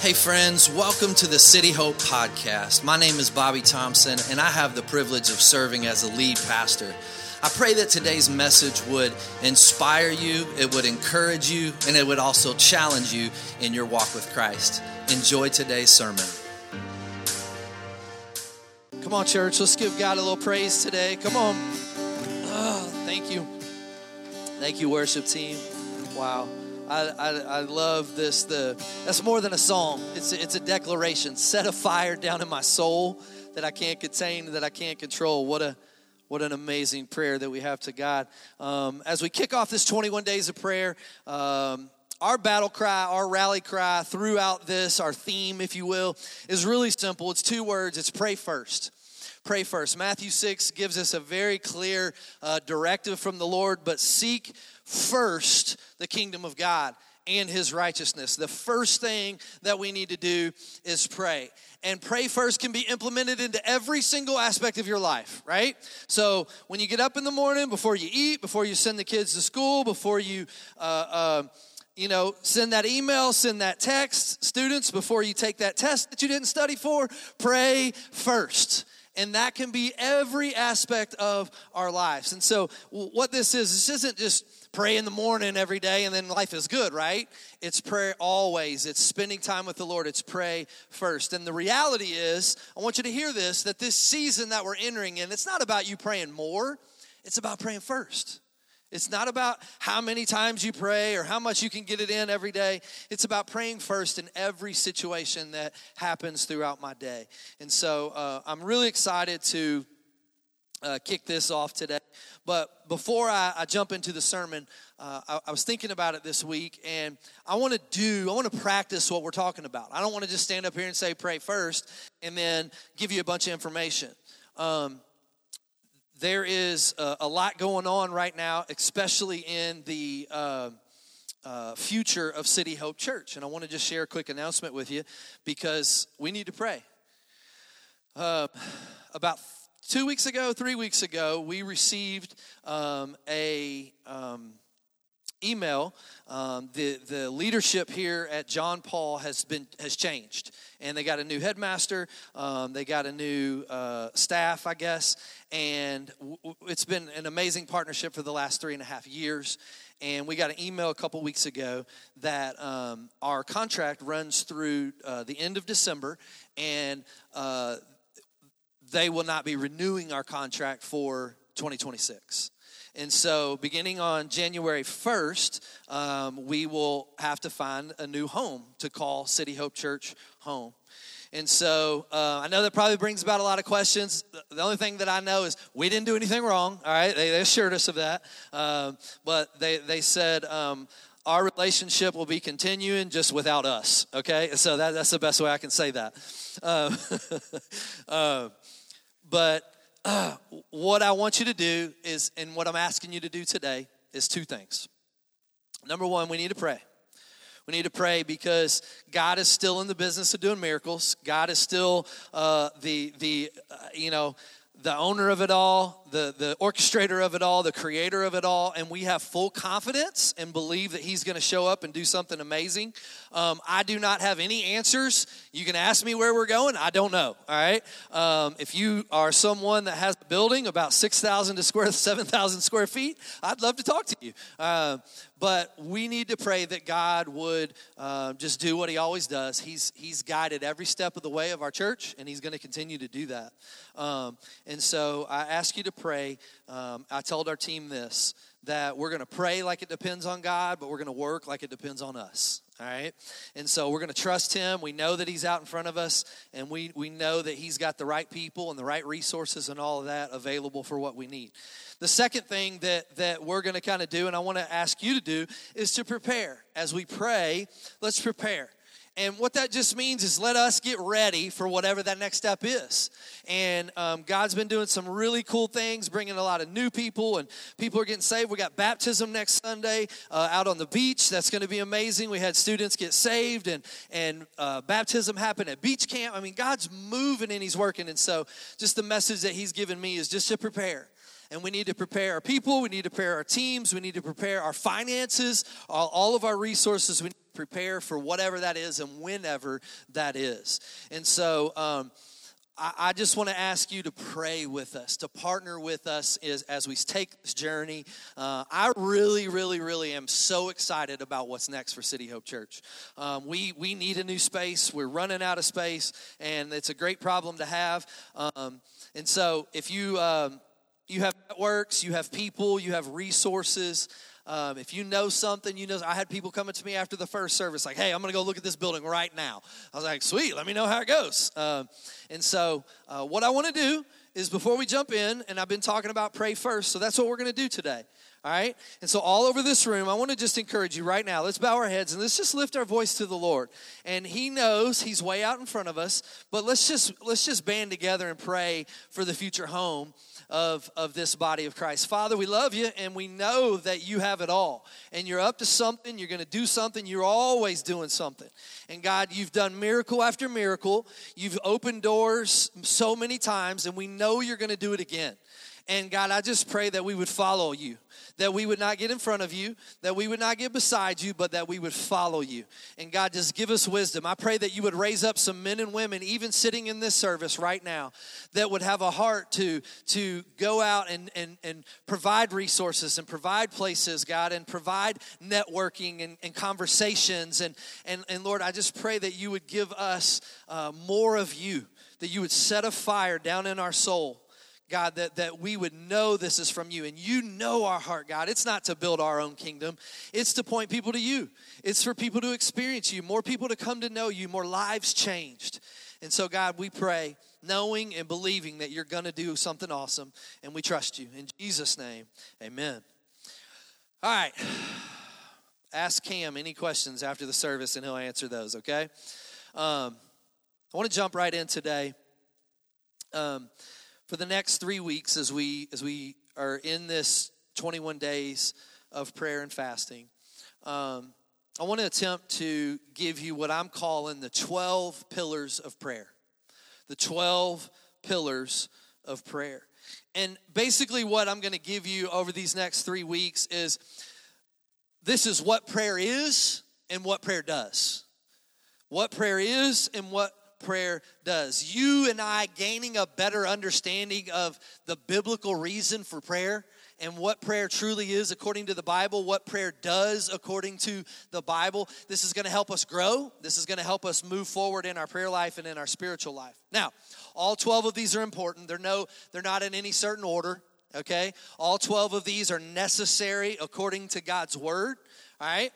Hey friends, welcome to the City Hope Podcast. My name is Bobby Thompson, and I have the privilege of serving as a lead pastor. I pray that today's message would inspire you, it would encourage you, and it would also challenge you in your walk with Christ. Enjoy today's sermon. Come on, church, let's give God a little praise today. Come on. Oh, thank you. Thank you, worship team. Wow. I love this. That's more than a song. It's a declaration. Set a fire down in my soul that I can't contain, that I can't control. What an amazing prayer that we have to God. As we kick off this 21 days of prayer, our battle cry, our rally cry throughout this, our theme, if you will, is really simple. It's two words. It's pray first. Pray first. Matthew 6 gives us a very clear directive from the Lord, but seek first the kingdom of God and his righteousness. The first thing that we need to do is pray. And pray first can be implemented into every single aspect of your life, right? So when you get up in the morning, before you eat, before you send the kids to school, before you send that email, send that text, students, before you take that test that you didn't study for, pray first. And that can be every aspect of our lives. And so what this isn't just pray in the morning every day and then life is good, right? It's prayer always. It's spending time with the Lord. It's pray first. And the reality is, I want you to hear this, that this season that we're entering in, it's not about you praying more. It's about praying first. It's not about how many times you pray or how much you can get it in every day. It's about praying first in every situation that happens throughout my day. And so I'm really excited to kick this off today. But before I jump into the sermon, I was thinking about it this week, and I want to practice what we're talking about. I don't want to just stand up here and say pray first and then give you a bunch of information. There is a lot going on right now, especially in the future of City Hope Church. And I want to just share a quick announcement with you because we need to pray. About 3 weeks ago, we received a email. The leadership here at John Paul has changed, and they got a new headmaster. They got a new staff, I guess, and it's been an amazing partnership for the last 3.5 years. And we got an email a couple weeks ago that our contract runs through the end of December, and they will not be renewing our contract for 2026. And so beginning on January 1st, we will have to find a new home to call City Hope Church home. And so I know that probably brings about a lot of questions. The only thing that I know is we didn't do anything wrong, all right? They assured us of that. But they said our relationship will be continuing just without us, okay? So that's the best way I can say that. But what I want you to do is, and what I'm asking you to do today is two things. Number one, we need to pray. We need to pray because God is still in the business of doing miracles. God is still the owner of it all, the orchestrator of it all, the creator of it all, and we have full confidence and believe that he's going to show up and do something amazing. I do not have any answers. You can ask me where we're going. I don't know, all right? If you are someone that has a building about 7,000 square feet, I'd love to talk to you. But we need to pray that God would just do what he always does. He's guided every step of the way of our church, and he's going to continue to do that. And so I ask you to pray. I told our team this, that we're going to pray like it depends on God, but we're going to work like it depends on us. All right? And so we're going to trust him. We know that he's out in front of us, and we know that he's got the right people and the right resources and all of that available for what we need. The second thing that we're going to kind of do, and I want to ask you to do, is to prepare. As we pray, let's prepare. And what that just means is let us get ready for whatever that next step is. And God's been doing some really cool things, bringing a lot of new people, and people are getting saved. We got baptism next Sunday out on the beach. That's going to be amazing. We had students get saved, and baptism happened at beach camp. I mean, God's moving and he's working. And so just the message that he's given me is just to prepare. And we need to prepare our people, we need to prepare our teams, we need to prepare our finances, all of our resources. We need to prepare for whatever that is and whenever that is. And so I just want to ask you to pray with us, to partner with us as we take this journey. I really, really, really am so excited about what's next for City Hope Church. We need a new space. We're running out of space, and it's a great problem to have. And so if you have networks, you have people, you have resources. If you know something, I had people coming to me after the first service like, hey, I'm going to go look at this building right now. I was like, sweet, let me know how it goes. And so what I want to do is before we jump in, and I've been talking about pray first, so that's what we're going to do today. All right? And so all over this room, I want to just encourage you right now. Let's bow our heads and let's just lift our voice to the Lord. And he knows he's way out in front of us, but let's just band together and pray for the future home of this body of Christ. Father, we love you, and we know that you have it all. And you're up to something. You're going to do something. You're always doing something. And God, you've done miracle after miracle. You've opened doors so many times, and we know you're going to do it again. And God, I just pray that we would follow you, that we would not get in front of you, that we would not get beside you, but that we would follow you. And God, just give us wisdom. I pray that you would raise up some men and women, even sitting in this service right now, that would have a heart to go out and provide resources and provide places, God, and provide networking and conversations. And Lord, I just pray that you would give us more of you, that you would set a fire down in our soul, God, that we would know this is from you. And you know our heart, God. It's not to build our own kingdom. It's to point people to you. It's for people to experience you, more people to come to know you, more lives changed. And so, God, we pray, knowing and believing that you're going to do something awesome, and we trust you. In Jesus' name, amen. All right. Ask Cam any questions after the service, and he'll answer those, okay? I want to jump right in today. For the next 3 weeks, as we are in this 21 days of prayer and fasting, I want to attempt to give you what I'm calling the 12 pillars of prayer. The 12 pillars of prayer. And basically what I'm going to give you over these next 3 weeks is, this is what prayer is and what prayer does. What prayer is and what prayer does. You and I gaining a better understanding of the biblical reason for prayer and what prayer truly is according to the Bible, what prayer does according to the Bible. This is going to help us grow. This is going to help us move forward in our prayer life and in our spiritual life. Now, all 12 of these are important. They're not in any certain order, okay? All 12 of these are necessary according to God's word, all right?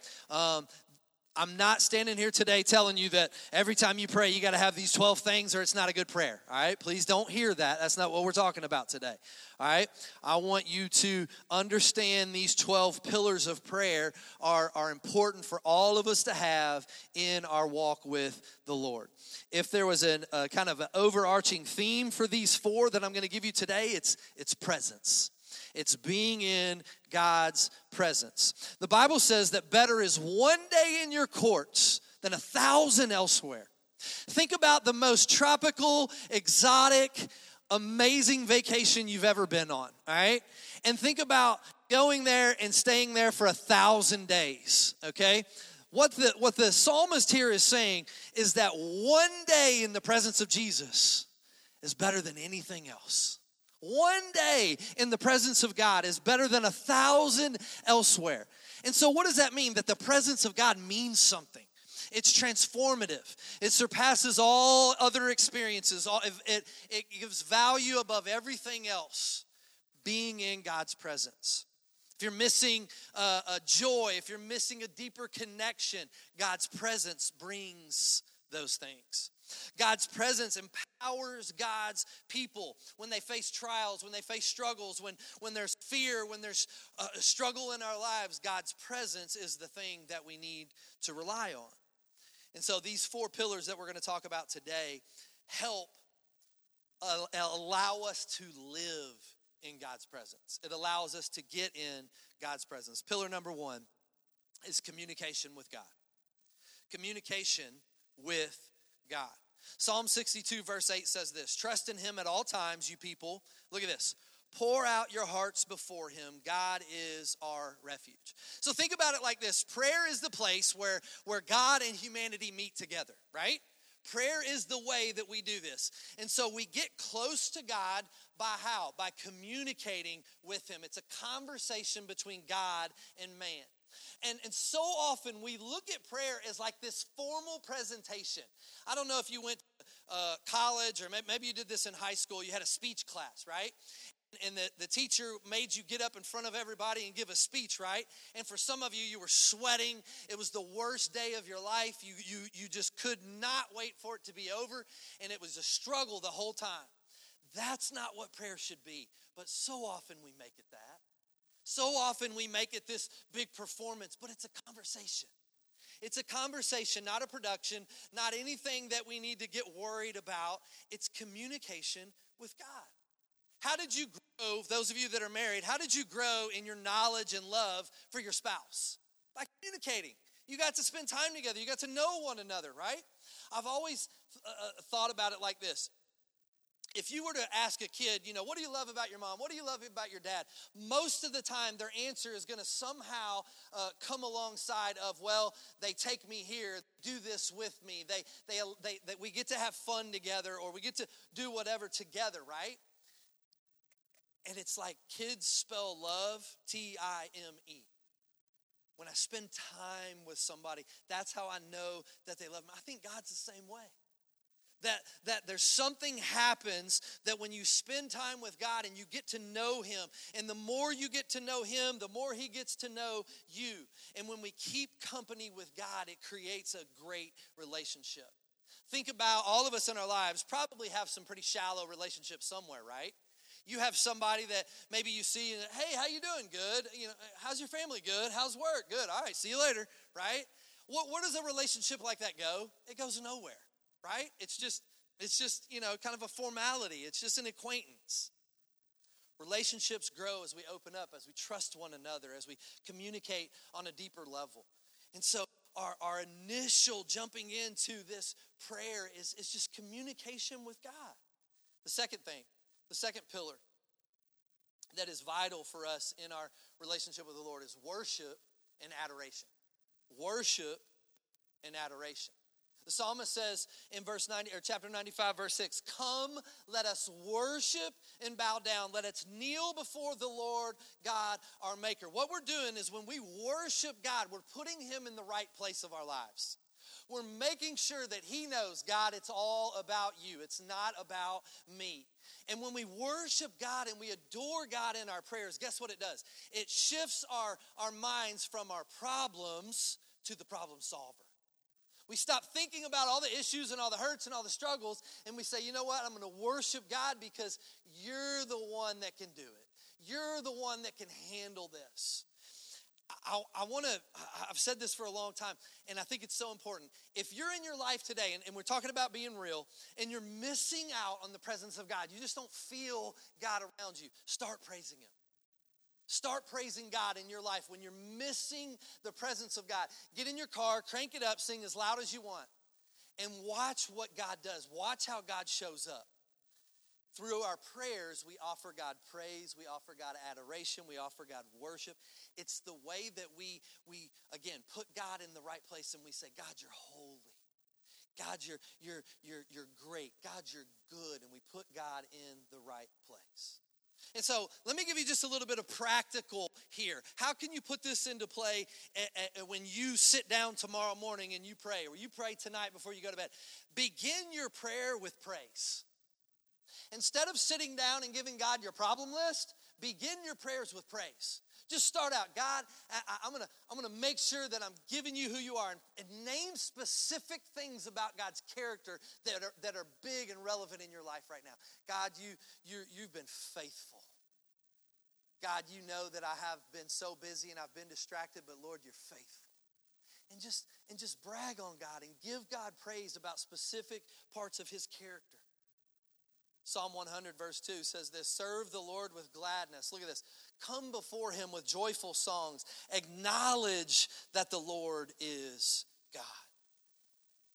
I'm not standing here today telling you that every time you pray, you got to have these 12 things or it's not a good prayer, all right? Please don't hear that. That's not what we're talking about today, all right? I want you to understand these 12 pillars of prayer are important for all of us to have in our walk with the Lord. If there was a kind of an overarching theme for these 4 that I'm going to give you today, it's presence. It's being in God's presence. The Bible says that better is one day in your courts than 1,000 elsewhere. Think about the most tropical, exotic, amazing vacation you've ever been on, all right? And think about going there and staying there for 1,000 days, okay? What the psalmist here is saying is that one day in the presence of Jesus is better than anything else. One day in the presence of God is better than 1,000 elsewhere. And so what does that mean? That the presence of God means something. It's transformative. It surpasses all other experiences. It gives value above everything else, being in God's presence. If you're missing a joy, if you're missing a deeper connection, God's presence brings those things. God's presence empowers God's people when they face trials, when they face struggles, when there's fear, when there's struggle in our lives. God's presence is the thing that we need to rely on. And so these 4 pillars that we're going to talk about today help allow us to live in God's presence. It allows us to get in God's presence. Pillar number 1 is communication with God. Communication with God. Psalm 62 verse 8 says this: trust in him at all times, you people. Look at this. Pour out your hearts before him. God is our refuge. So think about it like this. Prayer is the place where God and humanity meet together, right? Prayer is the way that we do this. And so we get close to God by how? By communicating with him. It's a conversation between God and man. And so often we look at prayer as like this formal presentation. I don't know if you went to college or maybe you did this in high school. You had a speech class, right? And the teacher made you get up in front of everybody and give a speech, right? And for some of you, you were sweating. It was the worst day of your life. You just could not wait for it to be over. And it was a struggle the whole time. That's not what prayer should be. But so often we make it that. So often we make it this big performance, but it's a conversation. It's a conversation, not a production, not anything that we need to get worried about. It's communication with God. How did you grow, those of you that are married, how did you grow in your knowledge and love for your spouse? By communicating. You got to spend time together. You got to know one another, right? I've always thought about it like this. If you were to ask a kid, what do you love about your mom? What do you love about your dad? Most of the time, their answer is going to somehow come alongside of, well, they take me here, do this with me. We get to have fun together, or we get to do whatever together, right? And it's like kids spell love, T-I-M-E. When I spend time with somebody, that's how I know that they love me. I think God's the same way. That there's something happens that when you spend time with God and you get to know him, and the more you get to know him, the more he gets to know you. And when we keep company with God, it creates a great relationship. Think about all of us in our lives probably have some pretty shallow relationships somewhere, right? You have somebody that maybe you see, and, hey, how you doing? Good. How's your family? Good. How's work? Good. All right, see you later, right? Where does a relationship like that go? It goes nowhere. Right? It's just, kind of a formality. It's just an acquaintance. Relationships grow as we open up, as we trust one another, as we communicate on a deeper level. And so our initial jumping into this prayer is just communication with God. The second thing, the second pillar that is vital for us in our relationship with the Lord is worship and adoration. Worship and adoration. The psalmist says in chapter 95, verse 6, come, let us worship and bow down. Let us kneel before the Lord God, our maker. What we're doing is when we worship God, we're putting him in the right place of our lives. We're making sure that he knows, God, it's all about you. It's not about me. And when we worship God and we adore God in our prayers, guess what it does? It shifts our minds from our problems to the problem solver. We stop thinking about all the issues and all the hurts and all the struggles, and we say, you know what? I'm going to worship God because you're the one that can do it. You're the one that can handle this. I've said this for a long time, and I think it's so important. If you're in your life today, and we're talking about being real, and you're missing out on the presence of God, you just don't feel God around you, start praising him. Start praising God in your life when you're missing the presence of God. Get in your car, crank it up, sing as loud as you want, and watch what God does. Watch how God shows up. Through our prayers, we offer God praise, we offer God adoration, we offer God worship. It's the way that we again, put God in the right place, and we say, God, you're holy. God, you're great. God, you're good. And we put God in the right place. And so let me give you just a little bit of practical here. How can you put this into play when you sit down tomorrow morning and you pray, or you pray tonight before you go to bed? Begin your prayer with praise. Instead of sitting down and giving God your problem list, begin your prayers with praise. Just start out, God, I'm gonna make sure that I'm giving you who you are, and name specific things about God's character that are big and relevant in your life right now. God, you've been faithful. God, you know that I have been so busy and I've been distracted, but Lord, you're faithful. And just brag on God and give God praise about specific parts of his character. Psalm 100 verse 2 says this, serve the Lord with gladness. Look at this. Come before him with joyful songs. Acknowledge that the Lord is God.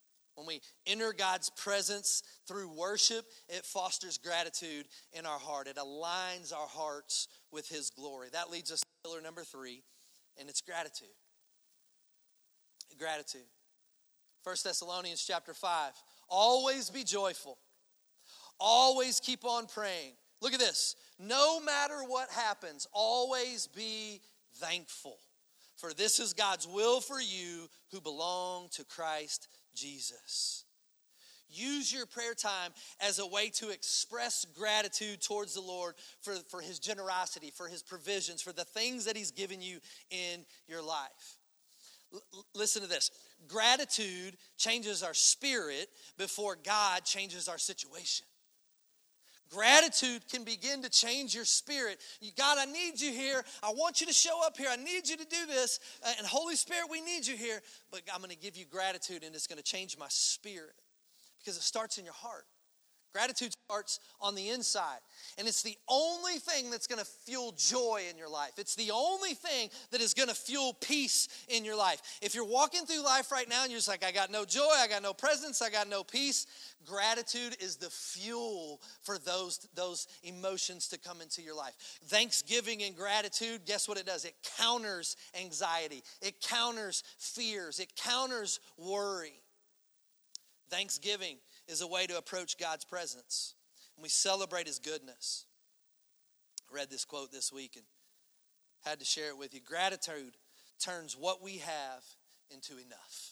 When we enter God's presence through worship, it fosters gratitude in our heart. It aligns our hearts with his glory. That leads us to pillar number 3, and it's gratitude. Gratitude. 1 Thessalonians chapter 5. Always be joyful. Always keep on praying. Look at this. No matter what happens, always be thankful. For this is God's will for you who belong to Christ Jesus. Use your prayer time as a way to express gratitude towards the Lord for his generosity, for his provisions, for the things that he's given you in your life. Listen to this. Gratitude changes our spirit before God changes our situation. Gratitude can begin to change your spirit. God, I need you here. I want you to show up here. I need you to do this. And Holy Spirit, we need you here. But I'm going to give you gratitude, and it's going to change my spirit because it starts in your heart. Gratitude starts on the inside. And it's the only thing that's going to fuel joy in your life. It's the only thing that is going to fuel peace in your life. If you're walking through life right now and you're just like, I got no joy, I got no presence, I got no peace, gratitude is the fuel for those emotions to come into your life. Thanksgiving and gratitude, guess what it does? It counters anxiety. It counters fears. It counters worry. Thanksgiving is a way to approach God's presence. And we celebrate his goodness. I read this quote this week and had to share it with you. Gratitude turns what we have into enough.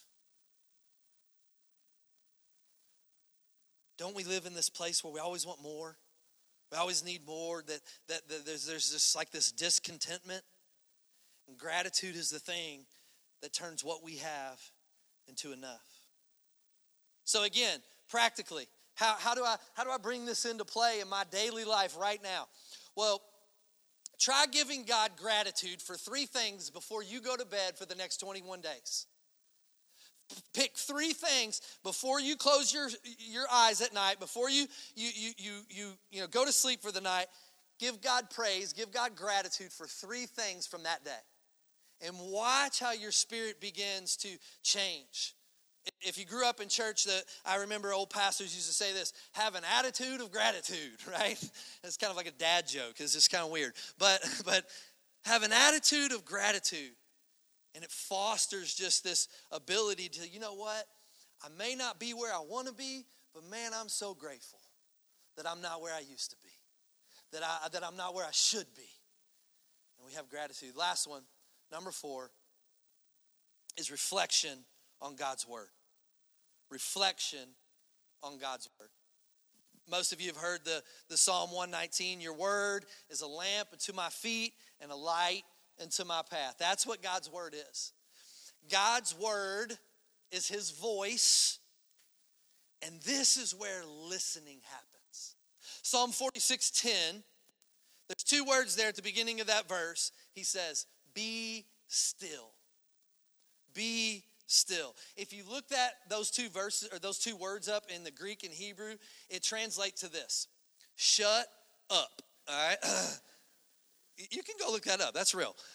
Don't we live in this place where we always want more? We always need more, that there's just like this discontentment. And gratitude is the thing that turns what we have into enough. So again, practically, how do I bring this into play in my daily life right now? Well, try giving God gratitude for 3 things before you go to bed for the next 21 days. Pick 3 things before you close your eyes at night, before you go to sleep for the night. Give God praise, give God gratitude for 3 things from that day. And watch how your spirit begins to change. If you grew up in church, I remember old pastors used to say this, have an attitude of gratitude, right? It's kind of like a dad joke. It's just kind of weird. But have an attitude of gratitude. And it fosters just this ability to, you know what? I may not be where I want to be, but man, I'm so grateful that I'm not where I used to be. That I'm not where I should be. And we have gratitude. Last one, number 4, is reflection on God's word. Reflection on God's word. Most of you have heard the Psalm 119. Your word is a lamp unto my feet and a light unto my path. That's what God's word is. God's word is his voice, and this is where listening happens. Psalm 46:10, there's 2 words there at the beginning of that verse. He says, be still. Be still. If you looked at those 2 verses or those 2 words up in the Greek and Hebrew, it translates to this: shut up. All right. You can go look that up. That's real.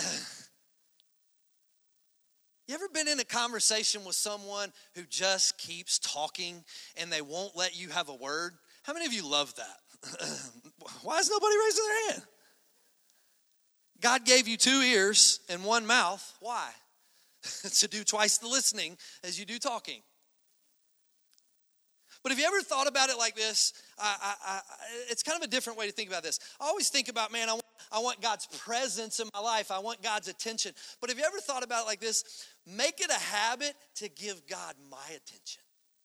You ever been in a conversation with someone who just keeps talking and they won't let you have a word? How many of you love that? Why is nobody raising their hand? God gave you 2 ears and 1 mouth. Why? To do twice the listening as you do talking. But have you ever thought about it like this? It's kind of a different way to think about this. I always think about, man, I want God's presence in my life. I want God's attention. But have you ever thought about it like this? Make it a habit to give God my attention.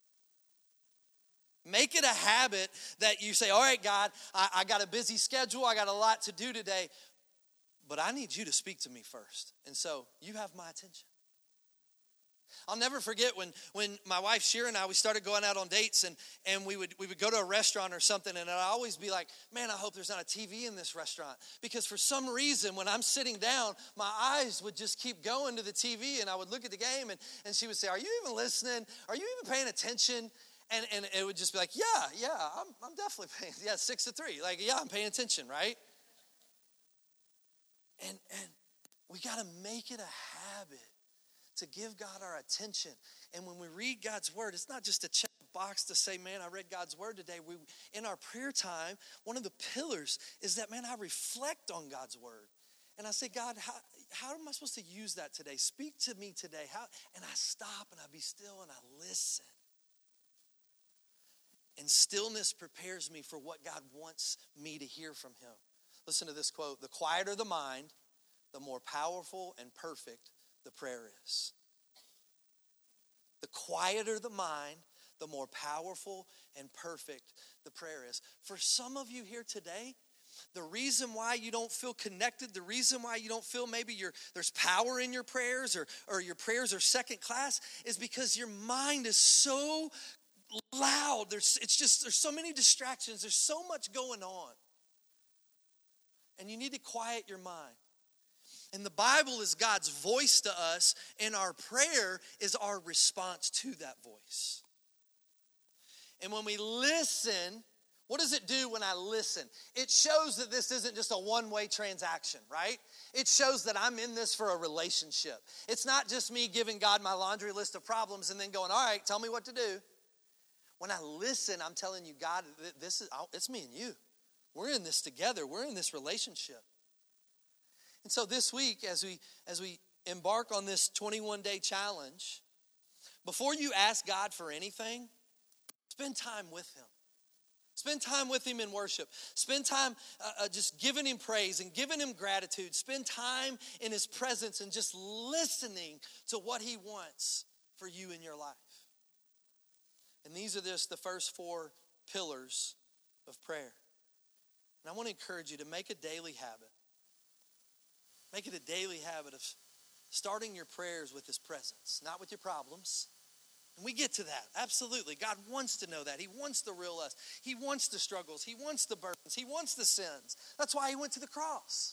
Make it a habit that you say, all right, God, I got a busy schedule. I got a lot to do today. But I need you to speak to me first. And so you have my attention. I'll never forget when my wife Shira and I, we started going out on dates, and we would go to a restaurant or something, and I'd always be like, man, I hope there's not a TV in this restaurant. Because for some reason, when I'm sitting down, my eyes would just keep going to the TV, and I would look at the game, and she would say, are you even listening? Are you even paying attention? And it would just be like, yeah, I'm definitely paying. Yeah, 6-3. Like, yeah, I'm paying attention, right? And we got to make it a habit to give God our attention. And when we read God's word, it's not just a check box to say, man, I read God's word today. In our prayer time, one of the pillars is that, man, I reflect on God's word. And I say, God, how am I supposed to use that today? Speak to me today. And I stop and I be still and I listen. And stillness prepares me for what God wants me to hear from him. Listen to this quote: the quieter the mind, the more powerful and perfect the prayer is. The quieter the mind, the more powerful and perfect the prayer is. For some of you here today, the reason why you don't feel connected, the reason why you don't feel maybe there's power in your prayers or your prayers are second class is because your mind is so loud. There's so many distractions. There's so much going on. And you need to quiet your mind. And the Bible is God's voice to us, and our prayer is our response to that voice. And when we listen, what does it do when I listen? It shows that this isn't just a one-way transaction, right? It shows that I'm in this for a relationship. It's not just me giving God my laundry list of problems and then going, all right, tell me what to do. When I listen, I'm telling you, God, it's me and you. We're in this together. We're in this relationship. And so this week, as we embark on this 21-day challenge, before you ask God for anything, spend time with him. Spend time with him in worship. Spend time just giving him praise and giving him gratitude. Spend time in his presence and just listening to what he wants for you in your life. And these are just the first 4 pillars of prayer. And I want to encourage you to make a daily habit. Make it a daily habit of starting your prayers with his presence, not with your problems. And we get to that, absolutely. God wants to know that. He wants the real us. He wants the struggles. He wants the burdens. He wants the sins. That's why he went to the cross.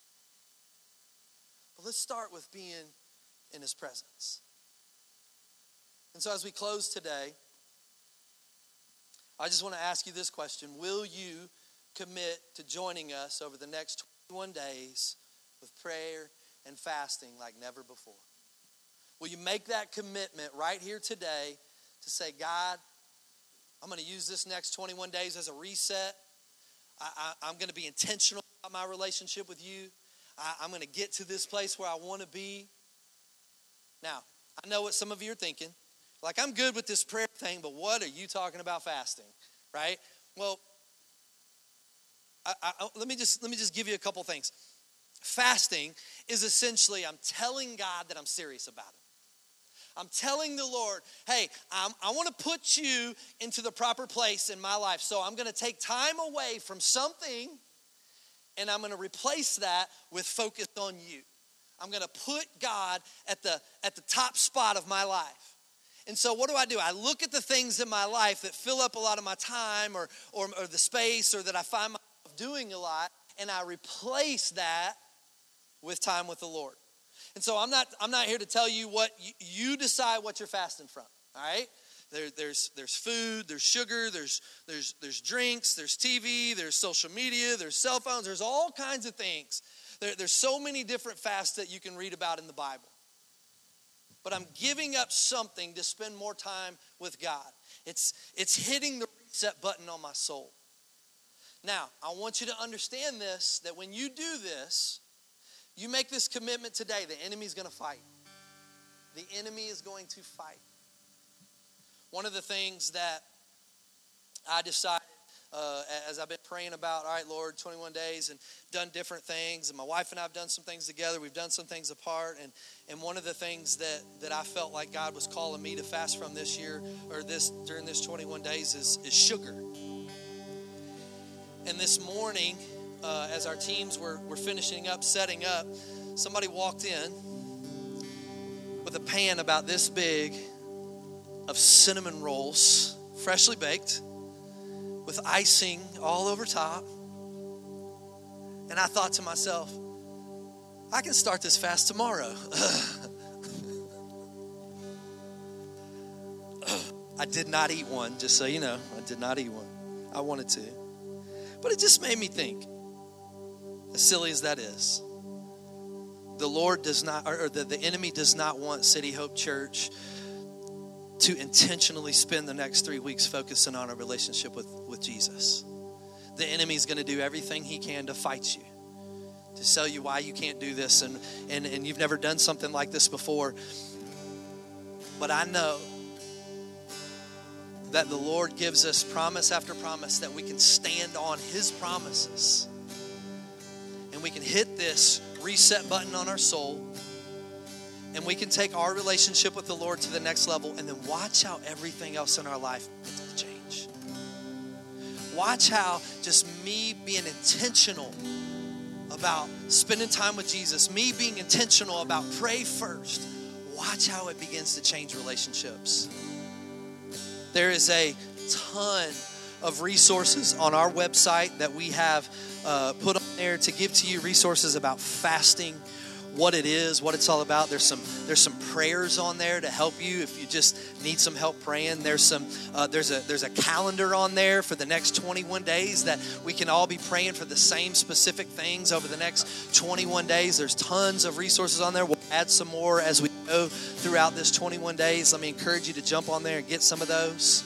But let's start with being in his presence. And so as we close today, I just want to ask you this question. Will you commit to joining us over the next 21 days with prayer and fasting like never before? Will you make that commitment right here today to say, God, I'm going to use this next 21 days as a reset. I'm going to be intentional about my relationship with you. I'm going to get to this place where I want to be. Now, I know what some of you are thinking. Like, I'm good with this prayer thing, but what are you talking about fasting, right? Well, let me just give you a couple things. Fasting is essentially I'm telling God that I'm serious about it. I'm telling the Lord, hey, I want to put you into the proper place in my life. So I'm going to take time away from something and I'm going to replace that with focus on you. I'm going to put God at the top spot of my life. And so what do? I look at the things in my life that fill up a lot of my time or the space or that I find myself doing a lot, and I replace that with time with the Lord. And so I'm not here to tell you what you decide what you're fasting from. All right? There's food, there's sugar, there's drinks, there's TV, there's social media, there's cell phones, there's all kinds of things. There's so many different fasts that you can read about in the Bible. But I'm giving up something to spend more time with God. It's hitting the reset button on my soul. Now, I want you to understand this, that when you do this, you make this commitment today, the enemy's going to fight. The enemy is going to fight. One of the things that I decided as I've been praying about, all right, Lord, 21 days and done different things. And my wife and I have done some things together. We've done some things apart. And one of the things that I felt like God was calling me to fast from this year or during this 21 days is sugar. And this morning, as our teams were finishing up, setting up, somebody walked in with a pan about this big of cinnamon rolls, freshly baked, with icing all over top. And I thought to myself, I can start this fast tomorrow. I did not eat one, just so you know. I did not eat one. I wanted to. But it just made me think, as silly as that is, the Lord does not, or the enemy does not want City Hope Church to intentionally spend the next 3 weeks focusing on a relationship with Jesus. The enemy's going to do everything he can to fight you, to tell you why you can't do this, and you've never done something like this before. But I know that the Lord gives us promise after promise that we can stand on his promises. And we can hit this reset button on our soul. And we can take our relationship with the Lord to the next level, and then watch how everything else in our life begins to change. Watch how just me being intentional about spending time with Jesus, me being intentional about pray first, watch how it begins to change relationships. There is a ton of resources on our website that we have put on there to give to you, resources about fasting, what it is, what it's all about. There's some prayers on there to help you if you just need some help praying. There's a calendar on there for the next 21 days that we can all be praying for the same specific things over the next 21 days. There's tons of resources on there. We'll add some more as we go throughout this 21 days. Let me encourage you to jump on there and get some of those.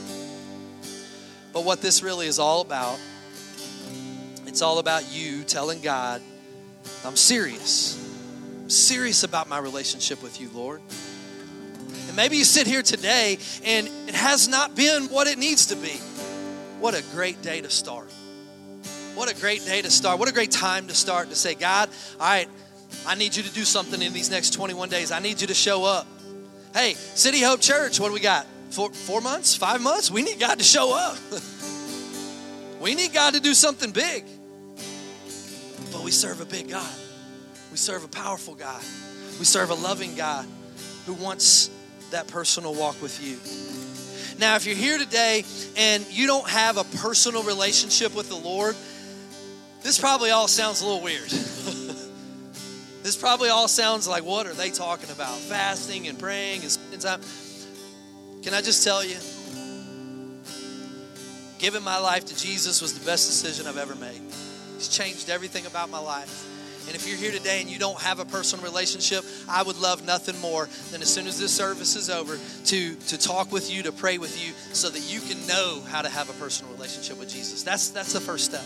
But what this really is all about, it's all about you telling God, I'm serious. I'm serious about my relationship with you, Lord. And maybe you sit here today and it has not been what it needs to be. What a great day to start. What a great day to start. What a great time to start to say, God, all right, I need you to do something in these next 21 days. I need you to show up. Hey, City Hope Church, what do we got? 4 months, 5 months? We need God to show up. We need God to do something big. But we serve a big God. We serve a powerful God. We serve a loving God who wants that personal walk with you. Now, if you're here today and you don't have a personal relationship with the Lord, this probably all sounds a little weird. This probably all sounds like, what are they talking about? Fasting and praying and spending time. Can I just tell you, giving my life to Jesus was the best decision I've ever made. He's changed everything about my life. And if you're here today and you don't have a personal relationship, I would love nothing more than as soon as this service is over to talk with you, to pray with you so that you can know how to have a personal relationship with Jesus. That's the first step.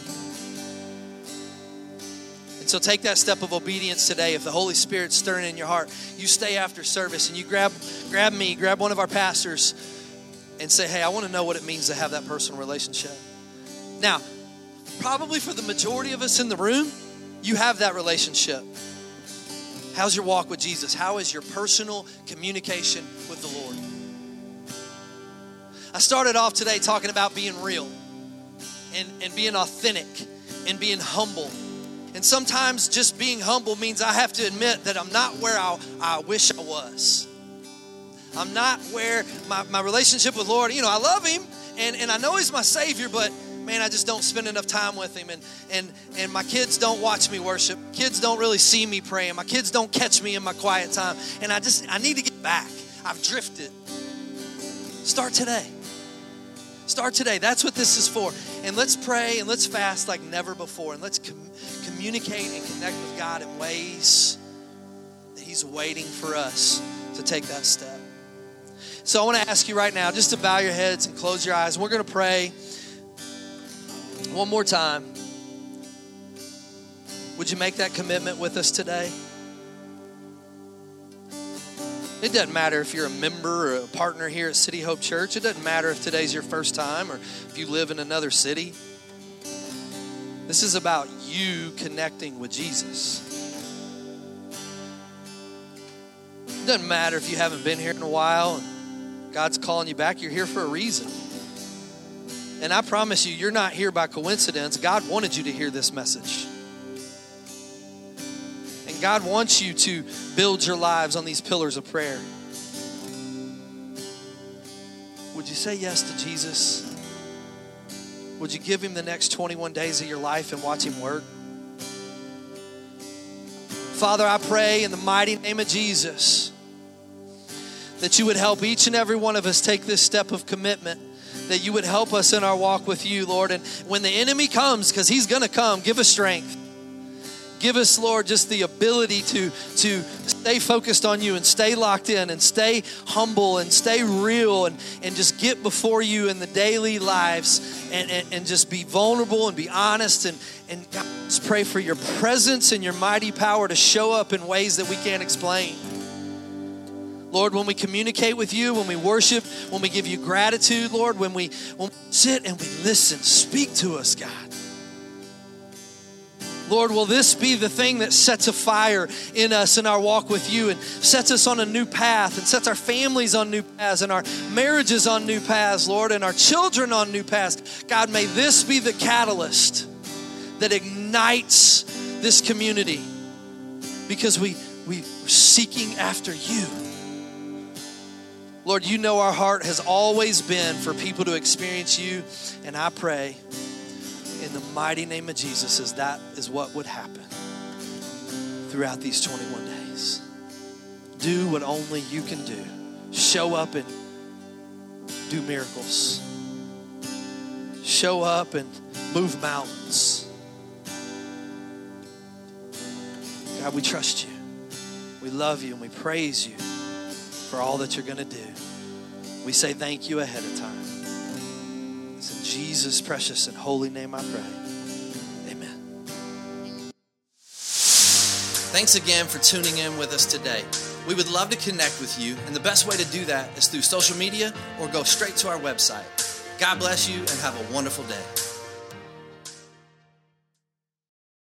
And so take that step of obedience today. If the Holy Spirit's stirring in your heart, you stay after service and you grab me, grab one of our pastors and say, hey, I want to know what it means to have that personal relationship. Now, probably for the majority of us in the room, you have that relationship. How's your walk with Jesus? How is your personal communication with the Lord? I started off today talking about being real and being authentic and being humble. And sometimes just being humble means I have to admit that I'm not where I wish I was. I'm not where my relationship with Lord, I love him and I know he's my Savior, but man, I just don't spend enough time with him. And my kids don't watch me worship. Kids don't really see me praying. My kids don't catch me in my quiet time. And I need to get back. I've drifted. Start today. Start today. That's what this is for. And let's pray and let's fast like never before. And let's communicate and connect with God in ways that he's waiting for us to take that step. So I want to ask you right now just to bow your heads and close your eyes. We're going to pray one more time. Would you make that commitment with us today? It doesn't matter if you're a member or a partner here at City Hope Church. It doesn't matter if today's your first time or if you live in another city. This is about you connecting with Jesus. It doesn't matter if you haven't been here in a while and God's calling you back. You're here for a reason. And I promise you, you're not here by coincidence. God wanted you to hear this message. And God wants you to build your lives on these pillars of prayer. Would you say yes to Jesus? Would you give him the next 21 days of your life and watch him work? Father, I pray in the mighty name of Jesus that you would help each and every one of us take this step of commitment, that you would help us in our walk with you, Lord. And when the enemy comes, because he's going to come, give us strength. Give us, Lord, just the ability to stay focused on you and stay locked in and stay humble and stay real and just get before you in the daily lives and just be vulnerable and be honest and God, just pray for your presence and your mighty power to show up in ways that we can't explain. Lord, when we communicate with you, when we worship, when we give you gratitude, Lord, when we sit and we listen, speak to us, God. Lord, will this be the thing that sets a fire in us in our walk with you and sets us on a new path and sets our families on new paths and our marriages on new paths, Lord, and our children on new paths. God, may this be the catalyst that ignites this community because we're seeking after you. Lord, you know our heart has always been for people to experience you, and I pray in the mighty name of Jesus as that is what would happen throughout these 21 days. Do what only you can do. Show up and do miracles. Show up and move mountains. God, we trust you. We love you and we praise you for all that you're going to do. We say thank you ahead of time. It's in Jesus' precious and holy name I pray. Amen. Thanks again for tuning in with us today. We would love to connect with you, and the best way to do that is through social media or go straight to our website. God bless you and have a wonderful day.